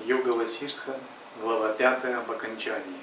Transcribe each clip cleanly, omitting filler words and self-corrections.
Йога Васиштха, глава 5 об окончании.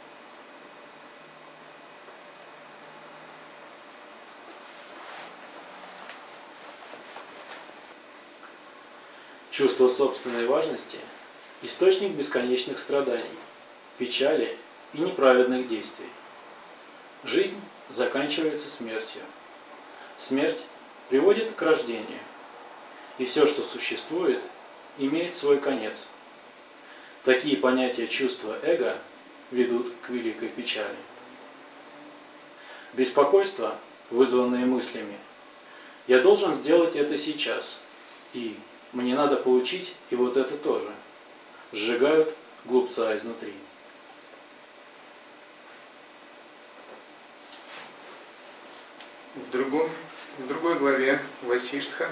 Чувство собственной важности – источник бесконечных страданий, печали и неправедных действий. Жизнь заканчивается смертью. Смерть приводит к рождению. И все, что существует, имеет свой конец. Такие понятия чувства эго ведут к великой печали. Беспокойство, вызванное мыслями, я должен сделать это сейчас, и мне надо получить и вот это тоже, сжигают глупца изнутри. В другой главе Васиштха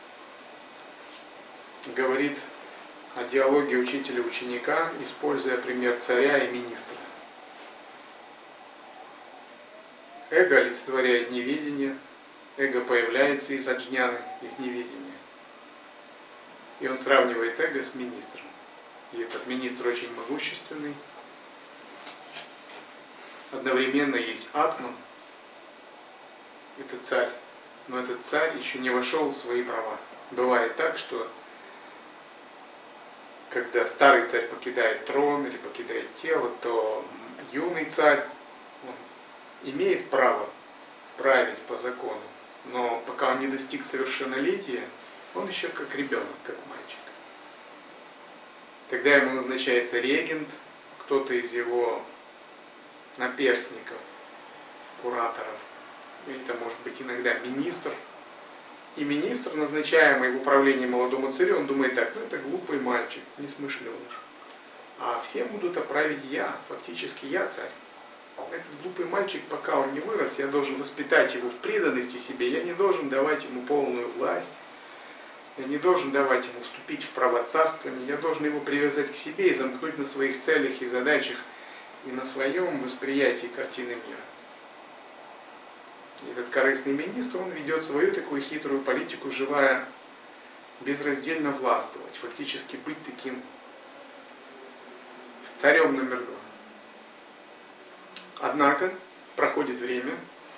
говорит о диалоге учителя и ученика, используя пример царя и министра. Эго олицетворяет неведение, эго появляется из аджняны, из неведения. И он сравнивает эго с министром. И этот министр очень могущественный. Одновременно есть атман, это царь, но этот царь еще не вошел в свои права. Бывает так, что когда старый царь покидает трон или покидает тело, то юный царь он имеет право править по закону, но пока он не достиг совершеннолетия, он еще как ребенок, как мальчик. Тогда ему назначается регент, кто-то из его наперстников, кураторов. Это может быть иногда министр. И министр, назначаемый в управлении молодому царю, он думает так: это глупый мальчик, несмышленыш. А все будут править я, фактически я царь. Этот глупый мальчик, пока он не вырос, я должен воспитать его в преданности себе, я не должен давать ему полную власть, я не должен давать ему вступить в право царствования, я должен его привязать к себе и замкнуть на своих целях и задачах и на своем восприятии картины мира. И этот корыстный министр, он ведет свою такую хитрую политику, желая безраздельно властвовать, фактически быть таким царем номер 2. Однако проходит время,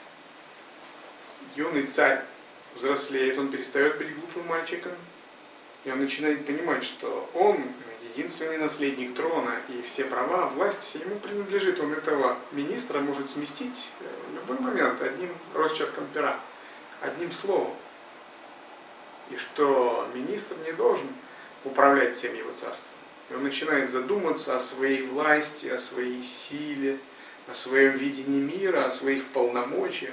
юный царь взрослеет, он перестает быть глупым мальчиком, и он начинает понимать, что он единственный наследник трона, и все права, власть ему принадлежит. Он этого министра может сместить в любой момент одним росчерком пера, одним словом. И что министр не должен управлять всем его царством. И он начинает задуматься о своей власти, о своей силе, о своем видении мира, о своих полномочиях.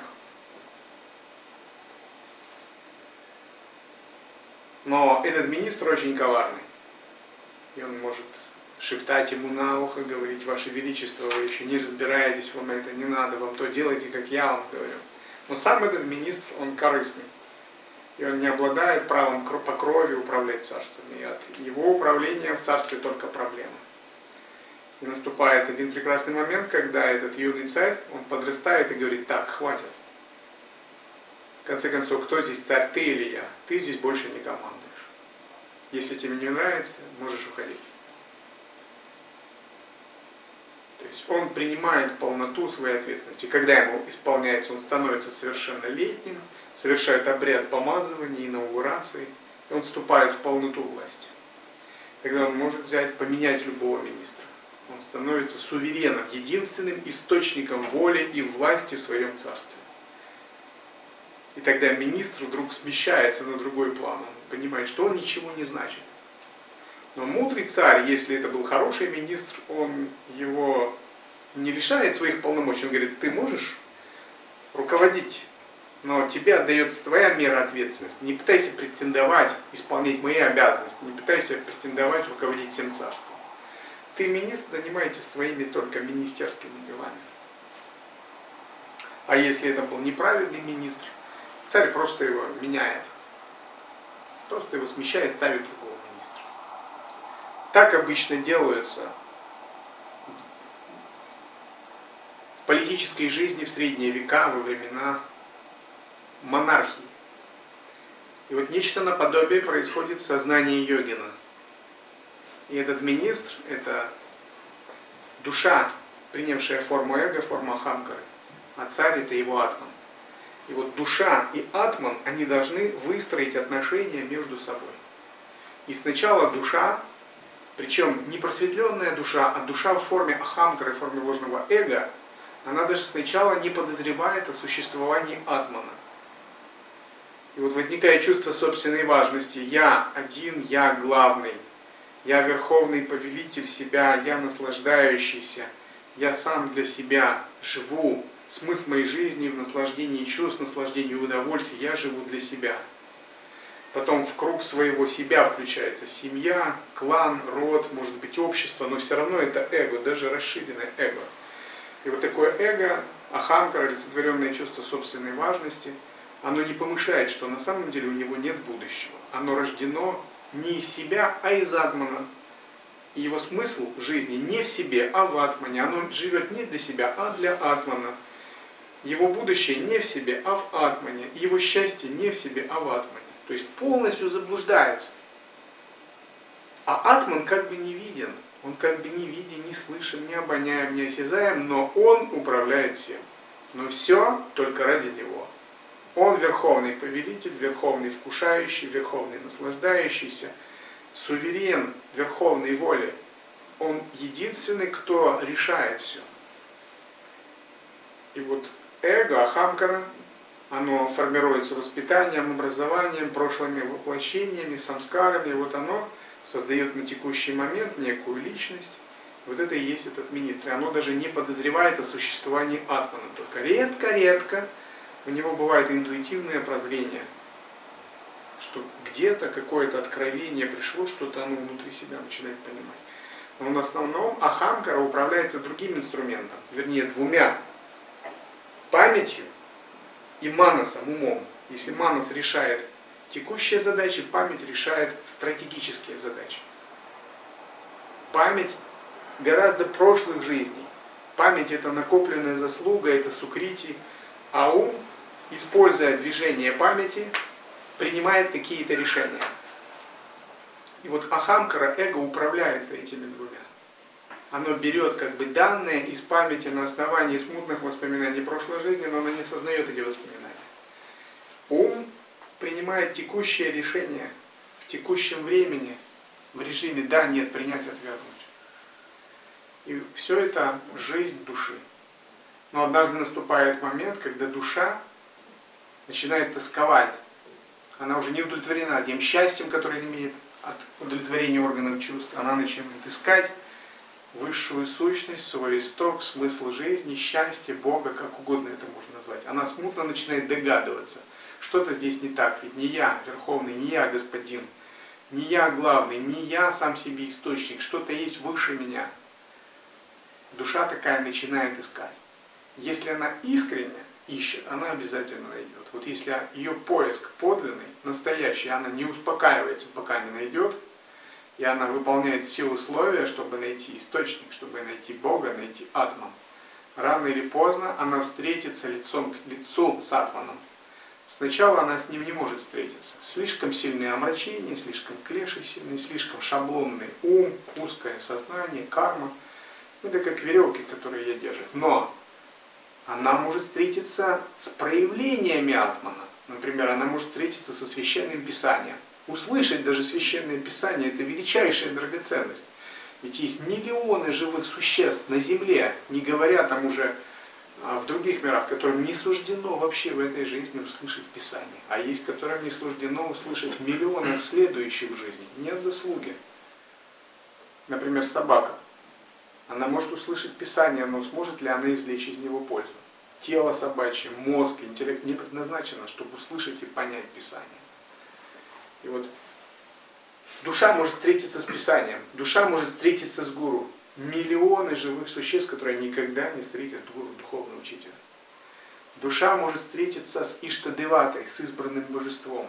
Но этот министр очень коварный. И он может шептать ему на ухо, говорить: Ваше Величество, вы еще не разбираетесь, вам это не надо, вам то делайте, как я вам говорю. Но сам этот министр, он корыстный. И он не обладает правом по крови управлять царством. И от его управления в царстве только проблемы. И наступает один прекрасный момент, когда этот юный царь, он подрастает и говорит: так, хватит. В конце концов, кто здесь царь, ты или я? Ты здесь больше не командуешь. Если тебе не нравится, можешь уходить. То есть он принимает полноту своей ответственности. Когда ему исполняется, он становится совершеннолетним, совершает обряд помазывания, инаугурации, и он вступает в полноту власти. Тогда он может поменять любого министра. Он становится сувереном, единственным источником воли и власти в своем царстве. И тогда министр вдруг смещается на другой план. Он понимает, что он ничего не значит. Но мудрый царь, если это был хороший министр, он его не лишает своих полномочий. Он говорит: ты можешь руководить, но тебе отдается твоя мера ответственности. Не пытайся претендовать, исполнять мои обязанности. Не пытайся претендовать, руководить всем царством. Ты, министр, занимаетесь своими только министерскими делами. А если это был неправедный министр, царь просто его меняет. Просто его смещает, ставит другого министра. Так обычно делаются в политической жизни в средние века, во времена монархии. И вот нечто наподобие происходит в сознании йогина. И этот министр – это душа, принявшая форму эго, форму ахамкары. А царь – это его атман. И вот душа и атман, они должны выстроить отношения между собой. И сначала душа, причем не просветленная душа, а душа в форме ахамкары, в форме ложного эго, она даже сначала не подозревает о существовании атмана. И вот возникает чувство собственной важности. Я один, я главный. Я верховный повелитель себя, я наслаждающийся. Я сам для себя живу. Смысл моей жизни в наслаждении чувств, наслаждении удовольствия. Я живу для себя. Потом в круг своего себя включается семья, клан, род, может быть общество, но все равно это эго, даже расширенное эго. И вот такое эго, ахамкара, олицетворенное чувство собственной важности, оно не помышляет, что на самом деле у него нет будущего. Оно рождено не из себя, а из атмана. И его смысл жизни не в себе, а в атмане. Оно живет не для себя, а для атмана. Его будущее не в себе, а в атмане. Его счастье не в себе, а в атмане. То есть полностью заблуждается. А атман как бы не виден. Он как бы не виден, не слышен, не обоняем, не осязаем, но он управляет всем. Но все только ради него. Он верховный повелитель, верховный вкушающий, верховный наслаждающийся, суверен верховной воли. Он единственный, кто решает все. И вот эго, ахамкара, оно формируется воспитанием, образованием, прошлыми воплощениями, самскарами. И вот оно создает на текущий момент некую личность. Вот это и есть этот министр. И оно даже не подозревает о существовании атмана. Только редко-редко у него бывает интуитивное прозрение, что где-то какое-то откровение пришло, что-то оно внутри себя начинает понимать. Но в основном ахамкара управляется другим инструментом, вернее двумя. Памятью и манасом, умом. Если манас решает текущие задачи, память решает стратегические задачи. Память гораздо прошлых жизней. Память это накопленная заслуга, это сукрити, а ум, используя движение памяти, принимает какие-то решения. И вот ахамкара, эго управляется этими двумя. Оно берет как бы данные из памяти на основании смутных воспоминаний прошлой жизни, но оно не сознает эти воспоминания. Ум принимает текущее решение в текущем времени, в режиме да, нет, принять, отвергнуть. И все это жизнь души. Но однажды наступает момент, когда душа начинает тосковать. Она уже не удовлетворена тем счастьем, которое имеет от удовлетворения органов чувств. Она начинает искать высшую сущность, свой исток, смысл жизни, счастье, Бога, как угодно это можно назвать. Она смутно начинает догадываться, что-то здесь не так, ведь не я верховный, не я господин, не я главный, не я сам себе источник, что-то есть выше меня. Душа такая начинает искать. Если она искренне ищет, она обязательно найдет. Вот если ее поиск подлинный, настоящий, она не успокаивается, пока не найдет, и она выполняет все условия, чтобы найти источник, чтобы найти Бога, найти атман. Рано или поздно она встретится лицом к лицу с атманом. Сначала она с ним не может встретиться. Слишком сильные омрачения, слишком клеши сильные, слишком шаблонный ум, узкое сознание, карма. Это как веревки, которые ее держат. Но она может встретиться с проявлениями атмана. Например, она может встретиться со священным писанием. Услышать даже священное писание – это величайшая драгоценность. Ведь есть миллионы живых существ на земле, не говоря там уже в других мирах, которым не суждено вообще в этой жизни услышать писание. А есть, которым не суждено услышать в миллионах следующих жизней. Нет заслуги. Например, собака. Она может услышать писание, но сможет ли она извлечь из него пользу? Тело собачье, мозг, интеллект не предназначено, чтобы услышать и понять писание. И вот душа может встретиться с писанием, душа может встретиться с гуру. Миллионы живых существ, которые никогда не встретят гуру, духовного учителя. Душа может встретиться с Иштадеватой, с избранным божеством.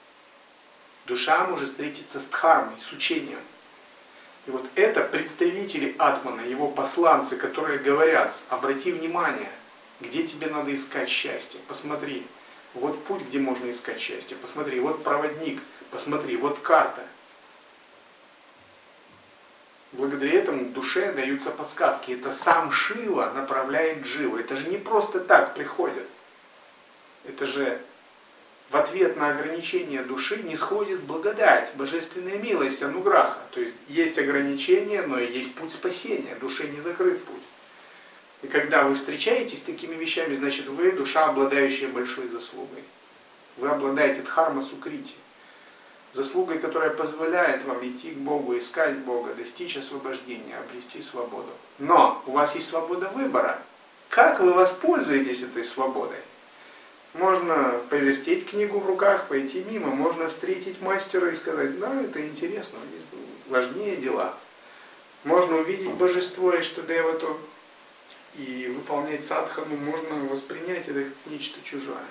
Душа может встретиться с дхармой, с учением. И вот это представители атмана, его посланцы, которые говорят: обрати внимание, где тебе надо искать счастье, посмотри. Вот путь, где можно искать счастье, посмотри, вот проводник, посмотри, вот карта. Благодаря этому душе даются подсказки. Это сам Шива направляет Дживу. Это же не просто так приходит. Это же в ответ на ограничения души нисходит благодать, божественная милость, ануграха. То есть ограничения, но и есть путь спасения. Душе не закрыт путь. И когда вы встречаетесь с такими вещами, значит вы душа, обладающая большой заслугой. Вы обладаете дхарма сукрити. Заслугой, которая позволяет вам идти к Богу, искать Бога, достичь освобождения, обрести свободу. Но у вас есть свобода выбора. Как вы воспользуетесь этой свободой? Можно повертеть книгу в руках, пойти мимо, можно встретить мастера и сказать, да, это интересно, есть важнее дела. Можно увидеть божество Иштадевату и выполнять садхану, можно воспринять это как нечто чужое.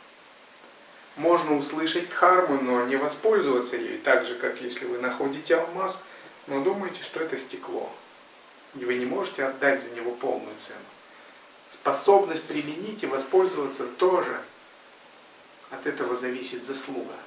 Можно услышать дхарму, но не воспользоваться ею, так же, как если вы находите алмаз, но думаете, что это стекло. И вы не можете отдать за него полную цену. Способность применить и воспользоваться тоже. От этого зависит заслуга.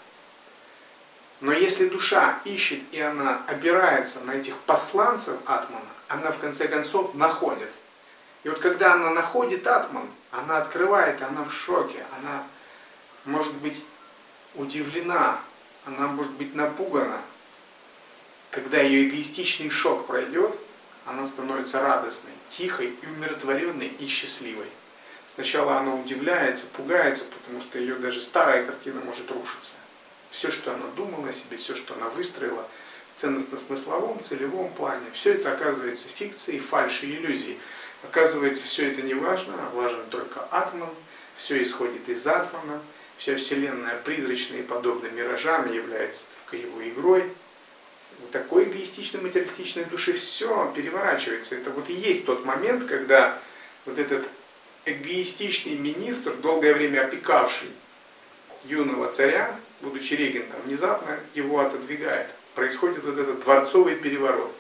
Но если душа ищет и она опирается на этих посланцев Атмана, она в конце концов находит. И вот когда она находит Атман, она открывает, она в шоке, она может быть удивлена, она может быть напугана. Когда ее эгоистичный шок пройдет, она становится радостной, тихой и умиротворенной и счастливой. Сначала она удивляется, пугается, потому что ее даже старая картина может рушиться. Все, что она думала о себе, все, что она выстроила в ценностно-смысловом, целевом плане, все это оказывается фикцией, фальшью, иллюзией. Оказывается, все это не важно, а важен только Атман, все исходит из Атмана, вся Вселенная призрачная и подобна миражам является только его игрой. У такой эгоистичной, материалистичной души все переворачивается. Это вот и есть тот момент, когда вот этот эгоистичный министр, долгое время опекавший юного царя, будучи регентом, внезапно его отодвигает. Происходит вот этот дворцовый переворот.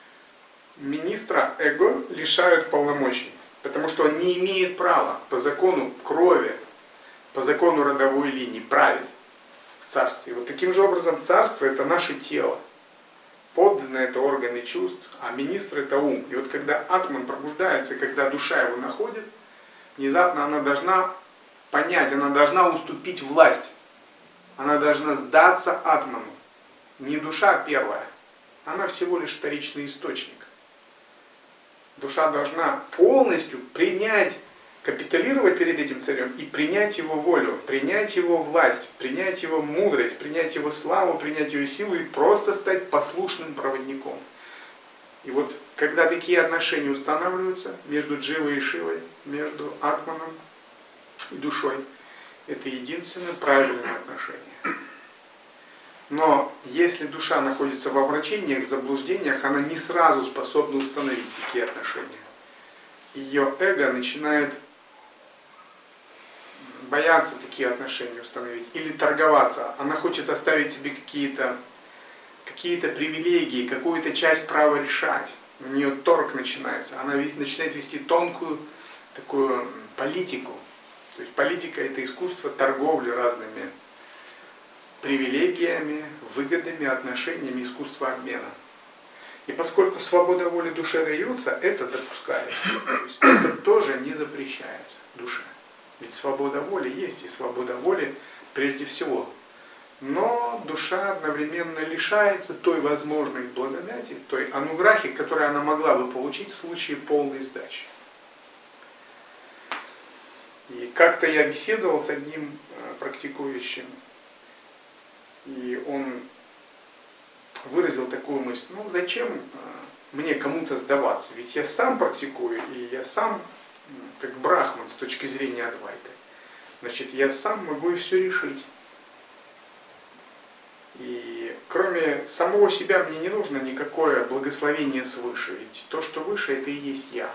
Министра эго лишают полномочий, потому что он не имеет права по закону крови, по закону родовой линии править в царстве. Вот таким же образом царство это наше тело. Подданные это органы чувств, а министр это ум. И вот когда Атман пробуждается, когда душа его находит, внезапно она должна понять, она должна уступить власть. Она должна сдаться Атману. Не душа первая, она всего лишь вторичный источник. Душа должна полностью принять, капитулировать перед этим царем и принять его волю, принять его власть, принять его мудрость, принять его славу, принять его силу и просто стать послушным проводником. И вот когда такие отношения устанавливаются между Дживой и Шивой, между Атманом и душой, это единственное правильное отношение. Но если душа находится в омрачениях, в заблуждениях, она не сразу способна установить такие отношения. Ее эго начинает бояться такие отношения установить или торговаться. Она хочет оставить себе какие-то привилегии, какую-то часть права решать. У нее торг начинается. Она начинает вести тонкую такую политику. То есть политика это искусство торговли разными привилегиями, выгодами, отношениями, искусство обмена. И поскольку свобода воли душе дается, это допускается. То есть это тоже не запрещается душе. Ведь свобода воли есть, и свобода воли прежде всего. Но душа одновременно лишается той возможной благодати, той ануграхи, которую она могла бы получить в случае полной сдачи. И как-то я беседовал с одним практикующим, и он выразил такую мысль, ну зачем мне кому-то сдаваться, ведь я сам практикую, и я сам как брахман с точки зрения Адвайты. Значит, я сам могу и все решить. И кроме самого себя мне не нужно никакое благословение свыше, ведь то, что выше, это и есть я.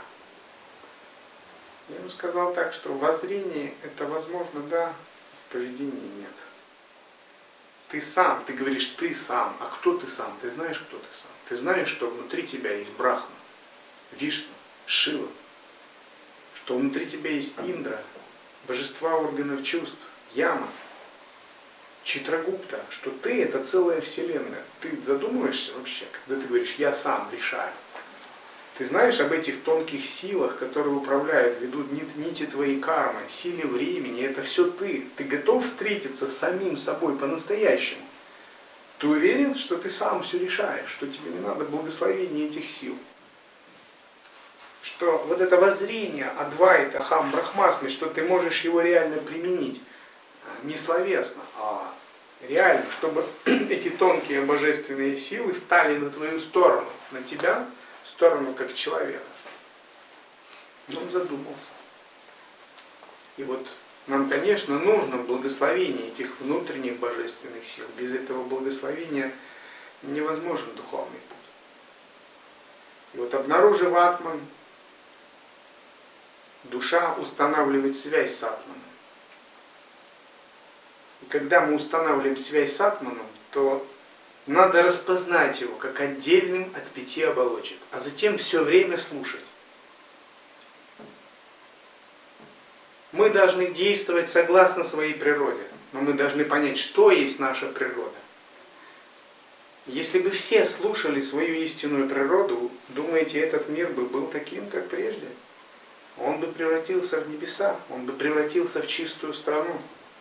Я ему сказал так, что в воззрении это возможно, да, в поведении нет. Ты сам, ты говоришь, ты сам. А кто ты сам? Ты знаешь, кто ты сам? Ты знаешь, что внутри тебя есть Брахма, Вишну, Шива, что внутри тебя есть Индра, божества органов чувств, Яма. Читрагупта, что ты это целая вселенная. Ты задумываешься вообще, когда ты говоришь, я сам решаю. Ты знаешь об этих тонких силах, которые управляют, ведут нити твоей кармы, силе времени, это все ты. Ты готов встретиться с самим собой по-настоящему. Ты уверен, что ты сам все решаешь, что тебе не надо благословения этих сил. Что вот это воззрение Адвайта, Ахам Брахмасми, что ты можешь его реально применить, не словесно, а реально, чтобы эти тонкие божественные силы стали на твою сторону, на тебя, в сторону как человека. Но он задумался. И вот нам, конечно, нужно благословение этих внутренних божественных сил. Без этого благословения невозможен духовный путь. И вот обнаружив Атман, душа устанавливает связь с Атманом. И когда мы устанавливаем связь с Атманом, то надо распознать его как отдельным от 5 оболочек, а затем все время слушать. Мы должны действовать согласно своей природе, но мы должны понять, что есть наша природа. Если бы все слушали свою истинную природу, думаете, этот мир бы был таким, как прежде? Он бы превратился в небеса, он бы превратился в чистую страну.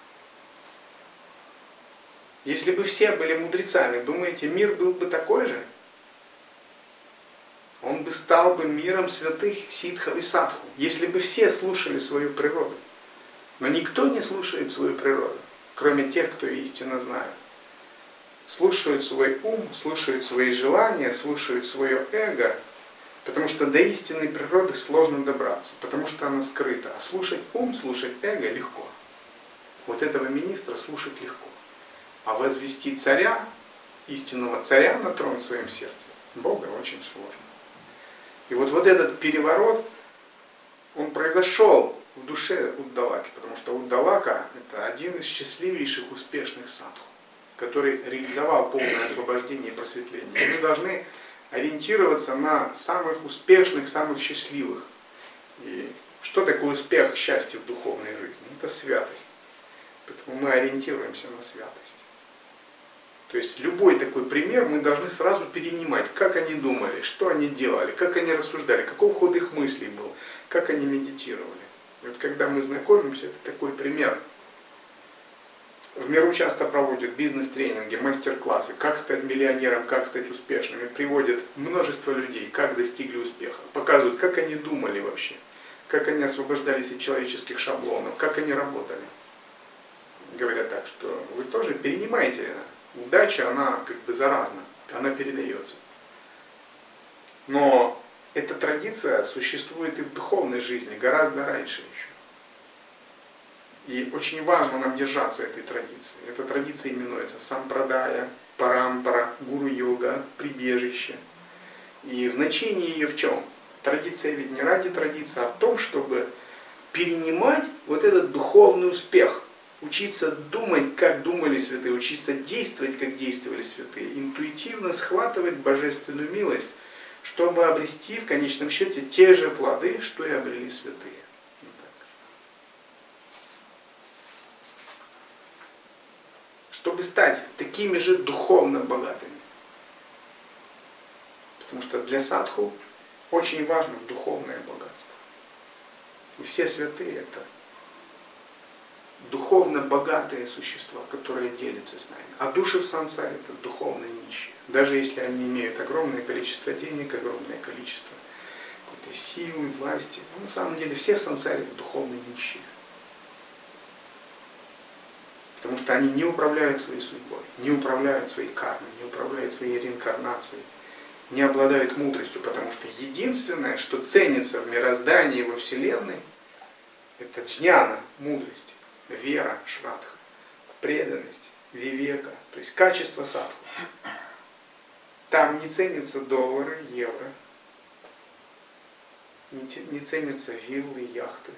Если бы все были мудрецами, думаете, мир был бы такой же? Он бы стал бы миром святых ситхов и садху, если бы все слушали свою природу. Но никто не слушает свою природу, кроме тех, кто истинно знает. Слушают свой ум, слушают свои желания, слушают свое эго, потому что до истинной природы сложно добраться, потому что она скрыта. А слушать ум, слушать эго легко. Вот этого министра слушать легко. А возвести царя, истинного царя на трон в своем сердце, Бога очень сложно. И вот этот переворот, он произошел в душе Уддалаки, потому что Уддалака – это один из счастливейших успешных садху, который реализовал полное освобождение и просветление. И мы должны ориентироваться на самых успешных, самых счастливых. И что такое успех, счастье в духовной жизни? Это святость. Поэтому мы ориентируемся на святость. То есть любой такой пример мы должны сразу перенимать, как они думали, что они делали, как они рассуждали, какой ход их мыслей был, как они медитировали. И вот когда мы знакомимся, это такой пример. В миру часто проводят бизнес-тренинги, мастер-классы, как стать миллионером, как стать успешным. И приводят множество людей, как достигли успеха. Показывают, как они думали вообще, как они освобождались от человеческих шаблонов, как они работали. Говорят так, что вы тоже перенимаете это. Удача, она как бы заразна, она передается. Но эта традиция существует и в духовной жизни гораздо раньше еще. И очень важно нам держаться этой традиции. Эта традиция именуется сампрадая, парампара, гуру-йога, прибежище. И значение ее в чем? Традиция ведь не ради традиции, а в том, чтобы перенимать вот этот духовный успех. Учиться думать, как думали святые, учиться действовать, как действовали святые, интуитивно схватывать божественную милость, чтобы обрести в конечном счете те же плоды, что и обрели святые. Вот так. Чтобы стать такими же духовно богатыми. Потому что для садху очень важно духовное богатство. И все святые это духовно богатые существа, которые делятся с нами. А души в сансаре это духовно нищие. Даже если они имеют огромное количество денег, огромное количество какой-то силы, власти. Но на самом деле все в сансаре духовно нищие. Потому что они не управляют своей судьбой, не управляют своей кармой, не управляют своей реинкарнацией, не обладают мудростью. Потому что единственное, что ценится в мироздании, во Вселенной, это джняна, мудрость. Вера, шрадха, преданность, вивека, то есть качество садху. Там не ценятся доллары, евро, не ценятся виллы, яхты,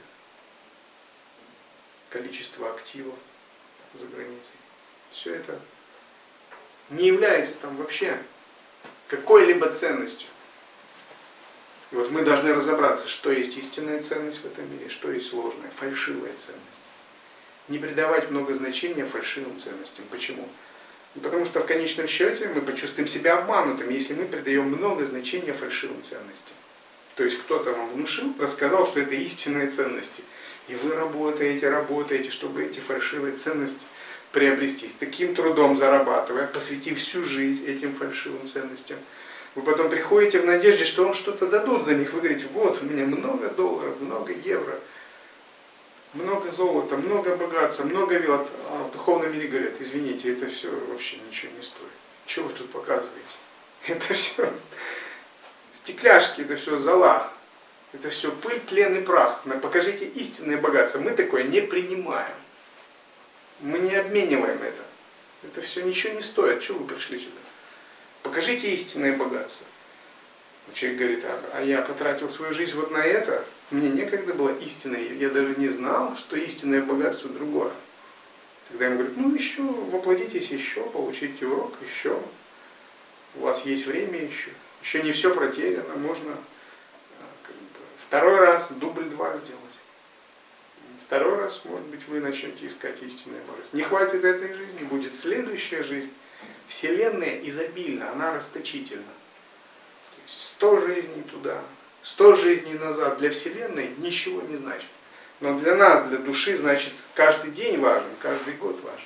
количество активов за границей. Все это не является там вообще какой-либо ценностью. И вот мы должны разобраться, что есть истинная ценность в этом мире, что есть ложная, фальшивая ценность. Не придавать много значения фальшивым ценностям. Почему? Ну, потому что в конечном счете мы почувствуем себя обманутыми, если мы придаем много значения фальшивым ценностям. То есть кто-то вам внушил, рассказал, что это истинные ценности. И вы работаете, чтобы эти фальшивые ценности приобрести. С таким трудом зарабатывая, посвятив всю жизнь этим фальшивым ценностям. Вы потом приходите в надежде, что вам что-то дадут за них. Вы говорите, вот у меня много долларов, много евро, много золота, много богатства, много вил. А в духовном мире говорят, извините, это все вообще ничего не стоит. Что вы тут показываете? Это все стекляшки, это все зола. Это все пыль, тлен и прах. Покажите истинное богатство. Мы такое не принимаем. Мы не обмениваем это. Это все ничего не стоит. Чего вы пришли сюда? Покажите истинное богатство. Человек говорит, а я потратил свою жизнь вот на это. Мне некогда было истинное. Я даже не знал, что истинное богатство другое. Тогда ему говорят, ну еще, воплотитесь еще, получите урок еще. У вас есть время еще. Еще не все протеряно. Можно второй раз, дубль 2 сделать. Второй раз, может быть, вы начнете искать истинное богатство. Не хватит этой жизни, будет следующая жизнь. Вселенная изобильна, она расточительна. 100 жизней туда, 100 жизней назад для Вселенной ничего не значит. Но для нас, для души, значит, каждый день важен, каждый год важен.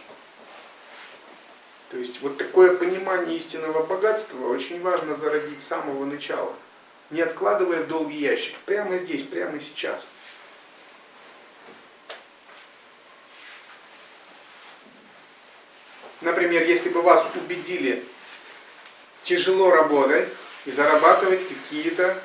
То есть вот такое понимание истинного богатства очень важно зародить с самого начала, не откладывая в долгий ящик, прямо здесь, прямо сейчас. Например, если бы вас убедили тяжело работать и зарабатывать какие-то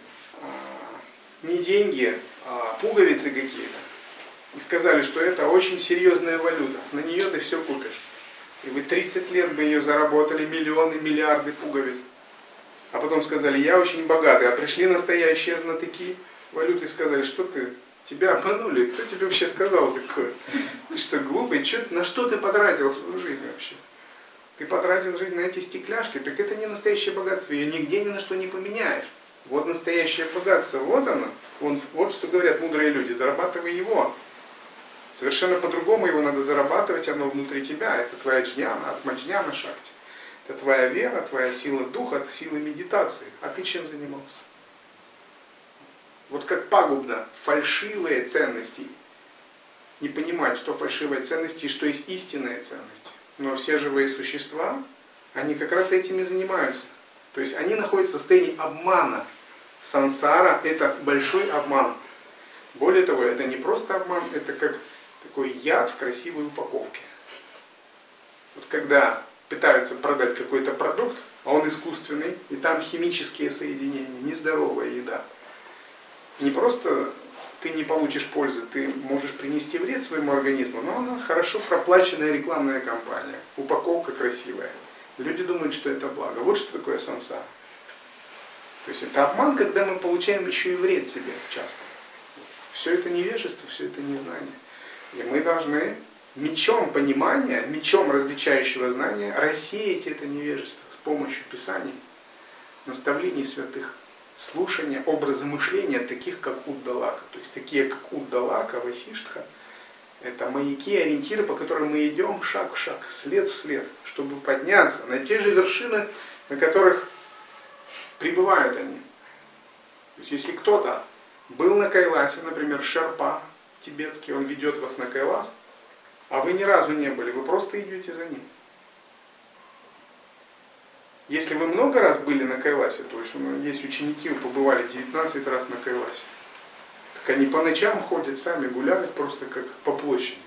не деньги, а пуговицы какие-то, и сказали, что это очень серьезная валюта, на нее ты все купишь. И вы 30 лет бы ее заработали, миллионы, миллиарды пуговиц. А потом сказали, я очень богатый, а пришли настоящие знатоки валюты и сказали, что ты, тебя обманули, кто тебе вообще сказал такое? Ты что, глупый? На что ты потратил свою жизнь вообще? Ты потратил жизнь на эти стекляшки, так это не настоящее богатство, ее нигде ни на что не поменяешь. Вот настоящее богатство, вот оно, вот что говорят мудрые люди, зарабатывай его. Совершенно по-другому его надо зарабатывать, оно внутри тебя, это твоя джняна, атмаджняна шакти. Это твоя вера, твоя сила духа, это сила медитации. А ты чем занимался? Вот как пагубно фальшивые ценности. Не понимать, что фальшивые ценности и что есть истинные ценности. Но все живые существа, они как раз этими занимаются. То есть они находятся в состоянии обмана. Сансара – это большой обман. Более того, это не просто обман, это как такой яд в красивой упаковке. Вот когда пытаются продать какой-то продукт, а он искусственный, и там химические соединения, нездоровая еда. Не просто ты не получишь пользы, ты можешь принести вред своему организму, но она хорошо проплаченная рекламная кампания, упаковка красивая. Люди думают, что это благо. Вот что такое сансара. То есть это обман, когда мы получаем еще и вред себе часто. Все это невежество, все это незнание. И мы должны мечом понимания, мечом различающего знания рассеять это невежество с помощью Писаний, наставлений святых, слушания, образа мышления таких, как Уддалака. То есть такие, как Уддалака, Васиштха, это маяки, ориентиры, по которым мы идем шаг в шаг, след в след, чтобы подняться на те же вершины, на которых пребывают они. То есть если кто-то был на Кайласе, например, Шерпа тибетский, он ведет вас на Кайлас, а вы ни разу не были, вы просто идете за ним. Если вы много раз были на Кайласе, то есть у нас есть ученики, побывали 19 раз на Кайласе, так они по ночам ходят, сами гуляют просто как по площади,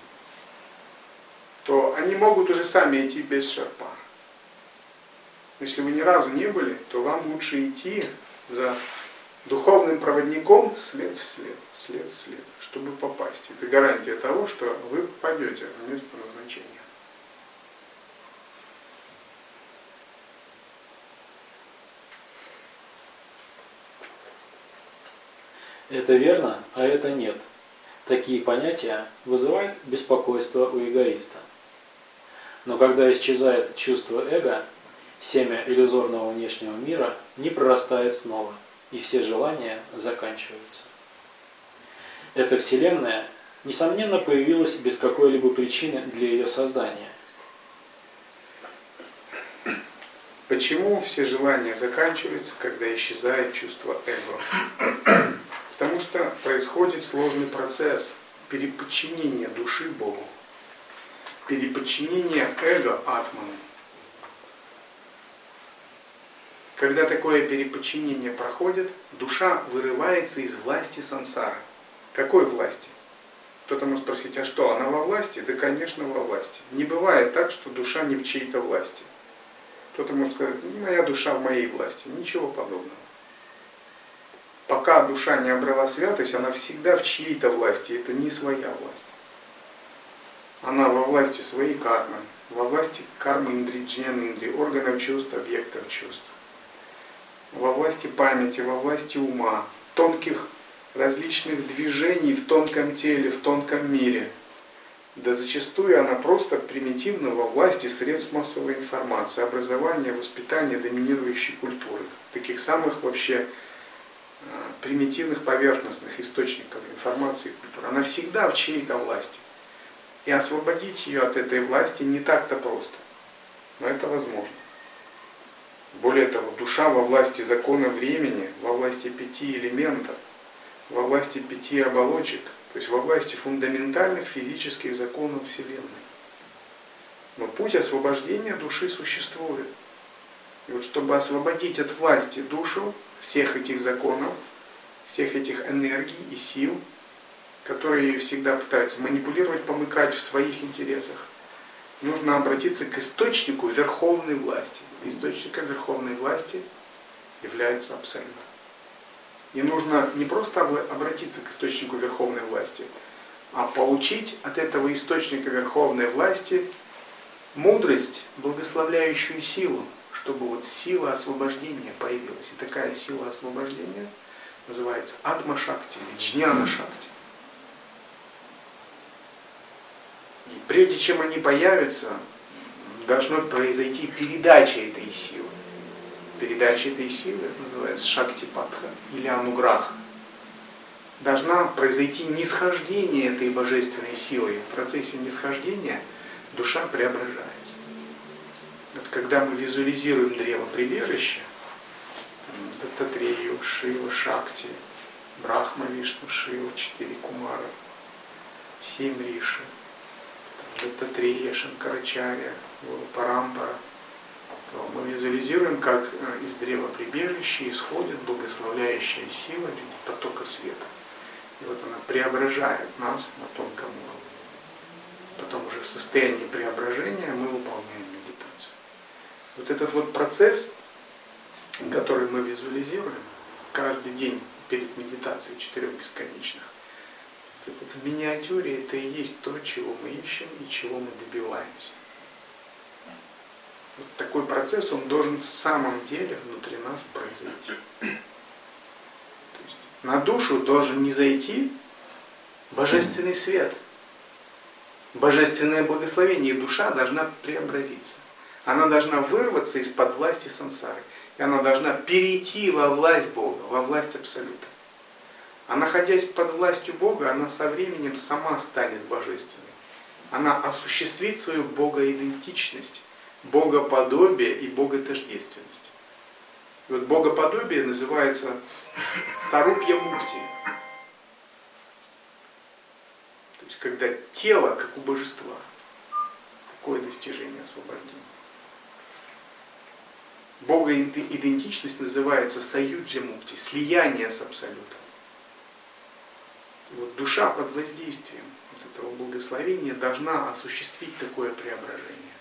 то они могут уже сами идти без Шерпа. Если вы ни разу не были, то вам лучше идти за духовным проводником след в след, след в след, чтобы попасть. Это гарантия того, что вы попадете в место назначения. Это верно, а это нет. Такие понятия вызывают беспокойство у эгоиста. Но когда исчезает чувство эго, семя иллюзорного внешнего мира не прорастает снова, и все желания заканчиваются. Эта Вселенная несомненно, появилась без какой-либо причины для ее создания. Почему все желания заканчиваются, когда исчезает чувство эго? Потому что происходит сложный процесс переподчинения души Богу, переподчинения эго атману. Когда такое переподчинение проходит, душа вырывается из власти сансары. Какой власти? Кто-то может спросить, а что, она во власти? Да, конечно, во власти. Не бывает так, что душа не в чьей-то власти. Кто-то может сказать, моя душа в моей власти. Ничего подобного. Пока душа не обрела святость, она всегда в чьей-то власти. Это не своя власть. Она во власти своей кармы, во власти кармы индри, джнян индри, органов чувств, объектов чувств. Во власти памяти, во власти ума, тонких различных движений в тонком теле, в тонком мире. Да зачастую она просто примитивно во власти средств массовой информации, образования, воспитания, доминирующей культуры. Таких самых вообще примитивных поверхностных источников информации и культуры. Она всегда в чьей-то власти. И освободить ее от этой власти не так-то просто. Но это возможно. Более того, душа во власти закона времени, во власти 5 элементов, во власти 5 оболочек, то есть во власти фундаментальных физических законов Вселенной. Но путь освобождения души существует. И вот чтобы освободить от власти душу всех этих законов, всех этих энергий и сил, которые всегда пытаются манипулировать, помыкать в своих интересах, нужно обратиться к источнику верховной власти. Источником верховной власти является Абсолют. И нужно не просто обратиться к источнику верховной власти, а получить от этого источника верховной власти мудрость, благословляющую силу, чтобы вот сила освобождения появилась. И такая сила освобождения называется Атма-шакти или Джняна-шакти. И прежде чем они появятся, должно произойти передача этой силы. Передача этой силы называется Шакти-патха или Ануграха. Должна произойти нисхождение этой божественной силы. В процессе нисхождения душа преображается. Вот когда мы визуализируем древо прибежища, Даттатрею, Шива, Шакти, Брахма, Вишну, Шива, 4 Кумара, 7 Риши, Даттатрея, Шанкарачарья, Парампара, то мы визуализируем, как из древа прибежища исходит благословляющая сила в виде потока света. И вот она преображает нас на тонком уровне. Потом уже в состоянии преображения мы выполняем медитацию. Вот этот вот процесс, который мы визуализируем каждый день перед медитацией 4 бесконечных, в миниатюре это и есть то, чего мы ищем и чего мы добиваемся. Вот такой процесс, он должен в самом деле внутри нас произойти. То есть на душу должен не зайти божественный свет, божественное благословение, и душа должна преобразиться. Она должна вырваться из-под власти сансары, и она должна перейти во власть Бога, во власть Абсолюта. А находясь под властью Бога, она со временем сама станет божественной. Она осуществит свою богоидентичность, богоподобие и боготождественность. И вот богоподобие называется сарупья мукти. То есть когда тело, как у божества. Такое достижение освобождения. Богоидентичность называется саюджа мукти, слияние с Абсолютом. И вот душа под воздействием вот этого благословения должна осуществить такое преображение.